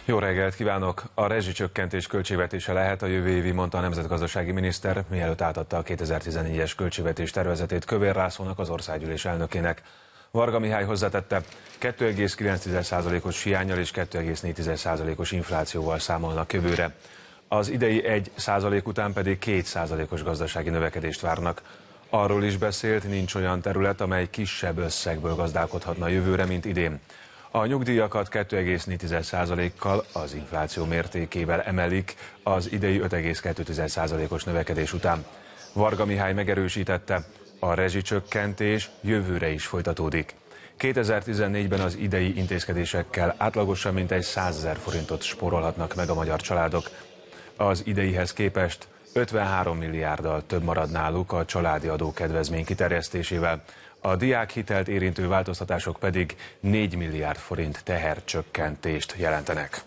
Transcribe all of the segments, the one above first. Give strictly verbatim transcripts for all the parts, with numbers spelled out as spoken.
Jó reggelt kívánok! A rezsicsökkentés költségvetése lehet a jövő évi, mondta a nemzetgazdasági miniszter, mielőtt átadta a kétezer-tizennégyes költségvetés tervezetét Kövér Lászlónak, az országgyűlés elnökének. Varga Mihály hozzátette, kettő egész kilenc százalékos hiánnyal és kettő egész négy százalékos inflációval számolnak jövőre. Az idei egy százalék után pedig két százalékos gazdasági növekedést várnak. Arról is beszélt, nincs olyan terület, amely kisebb összegből gazdálkodhatna jövőre, mint idén. A nyugdíjakat kettő egész négy százalékkal az infláció mértékével emelik az idei öt egész kettő százalékos növekedés után. Varga Mihály megerősítette, a rezsicsökkentés jövőre is folytatódik. kétezer-tizennégyben az idei intézkedésekkel átlagosan mintegy százezer forintot spórolhatnak meg a magyar családok. Az ideihez képest ötvenhárom milliárddal több marad náluk a családi adókedvezmény kiterjesztésével. A diákhitelt érintő változtatások pedig négy milliárd forint tehercsökkentést jelentenek.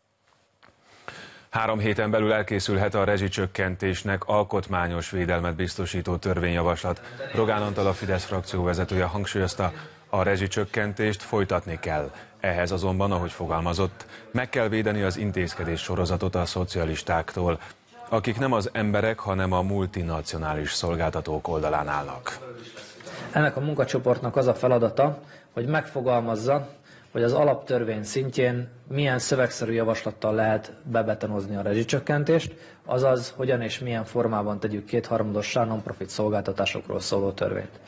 Három héten belül elkészülhet a rezsicsökkentésnek alkotmányos védelmet biztosító törvényjavaslat. Rogán Antal, a Fidesz frakció vezetője hangsúlyozta, a rezsicsökkentést folytatni kell. Ehhez azonban, ahogy fogalmazott, meg kell védeni az intézkedés sorozatot a szocialistáktól, akik nem az emberek, hanem a multinacionális szolgáltatók oldalán állnak. Ennek a munkacsoportnak az a feladata, hogy megfogalmazza, hogy az alaptörvény szintjén milyen szövegszerű javaslattal lehet bebetonozni a rezsicsökkentést, azaz hogyan és milyen formában tegyük kétharmadossá non-profit szolgáltatásokról szóló törvényt.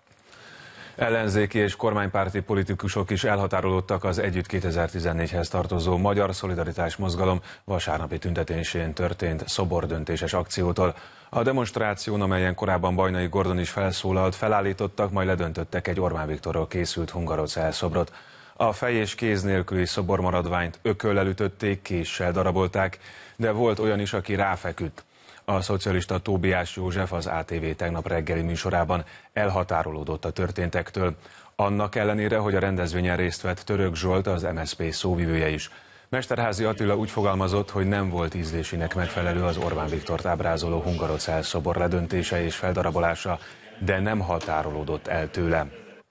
Ellenzéki és kormánypárti politikusok is elhatárolódtak az Együtt kétezer-tizennégyhez tartozó Magyar Szolidaritás Mozgalom vasárnapi tüntetésén történt szobordöntéses akciótól. A demonstráción, amelyen korábban Bajnai Gordon is felszólalt, felállítottak, majd ledöntöttek egy Orbán Viktorról készült hungarocell szobrot. A fej és kéz nélküli szobormaradványt ököllel ütötték, késsel darabolták, de volt olyan is, aki ráfeküdt. A szocialista Tóbiás József az á té vé tegnap reggeli műsorában elhatárolódott a történtektől. Annak ellenére, hogy a rendezvényen részt vett Török Zsolt, az em es zé pé szóvivője is. Mesterházy Attila úgy fogalmazott, hogy nem volt ízlésének megfelelő az Orbán Viktort ábrázoló hungarocell szobor ledöntése és feldarabolása, de nem határolódott el tőle.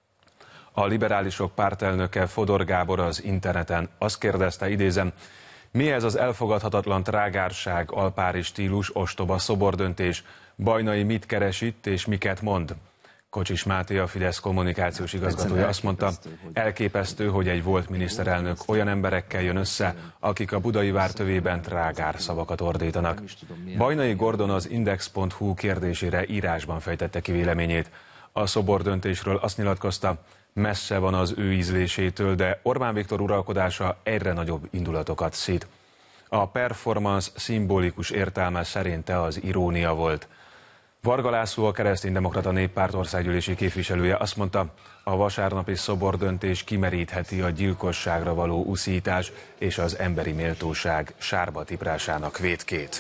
A liberálisok pártelnöke Fodor Gábor az interneten azt kérdezte, idézem, mi ez az elfogadhatatlan trágárság, alpári stílus, ostoba szobordöntés? Bajnai mit keres itt és miket mond? Kocsis Máté, a Fidesz kommunikációs igazgatója azt mondta, elképesztő, hogy egy volt miniszterelnök olyan emberekkel jön össze, akik a budai vár tövében trágár szavakat ordítanak. Bajnai Gordon az index pont hu kérdésére írásban fejtette ki véleményét. A szobordöntésről azt nyilatkozta, messze van az ő ízlésétől, de Orbán Viktor uralkodása egyre nagyobb indulatokat szít. A performance szimbolikus értelme szerinte az irónia volt. Varga László, a Kereszténydemokrata Néppárt országgyűlési képviselője azt mondta, a vasárnapi szobordöntés kimerítheti a gyilkosságra való uszítás és az emberi méltóság sárba tiprásának vétkét.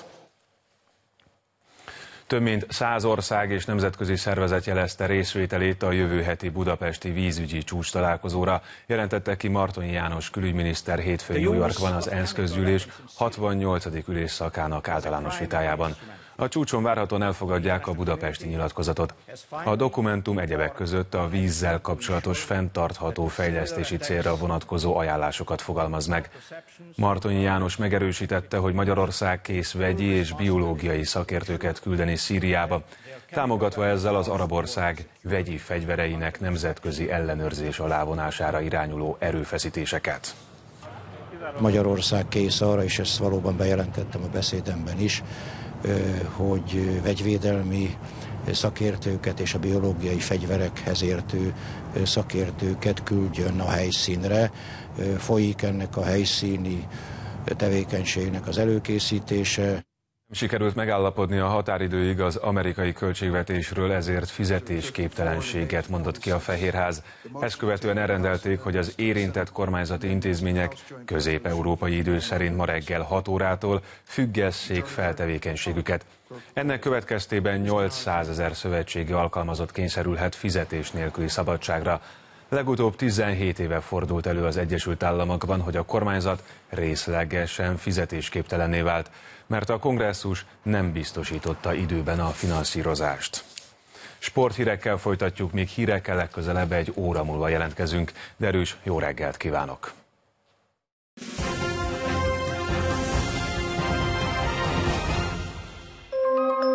Több mint száz ország és nemzetközi szervezet jelezte részvételét a jövő heti budapesti vízügyi csúcstalálkozóra, jelentette ki Martonyi János külügyminiszter hétfőn New Yorkban az ENSZ közgyűlés hatvannyolcadik ülésszakának általános vitájában. A csúcson várhatóan elfogadják a budapesti nyilatkozatot. A dokumentum egyebek között a vízzel kapcsolatos fenntartható fejlesztési célra vonatkozó ajánlásokat fogalmaz meg. Martonyi János megerősítette, hogy Magyarország kész vegyi és biológiai szakértőket küldeni Szíriába, támogatva ezzel az arab ország vegyi fegyvereinek nemzetközi ellenőrzés alá vonására irányuló erőfeszítéseket. Magyarország kész arra, és ezt valóban bejelentettem a beszédemben is, hogy vegyvédelmi szakértőket és a biológiai fegyverekhez értő szakértőket küldjön a helyszínre. Folyik ennek a helyszíni tevékenységnek az előkészítése. Sikerült megállapodni a határidőig az amerikai költségvetésről, ezért fizetésképtelenséget mondott ki a Fehérház. Ezt követően elrendelték, hogy az érintett kormányzati intézmények közép-európai idő szerint ma reggel hat órától függesszék fel tevékenységüket. Ennek következtében nyolcszázezer szövetségi alkalmazott kényszerülhet fizetés nélküli szabadságra. Legutóbb tizenhét éve fordult elő az Egyesült Államokban, hogy a kormányzat részlegesen fizetésképtelenné vált, mert a kongresszus nem biztosította időben a finanszírozást. Sporthírekkel folytatjuk, még hírekkel legközelebb egy óra múlva jelentkezünk. Derűs, jó reggelt kívánok!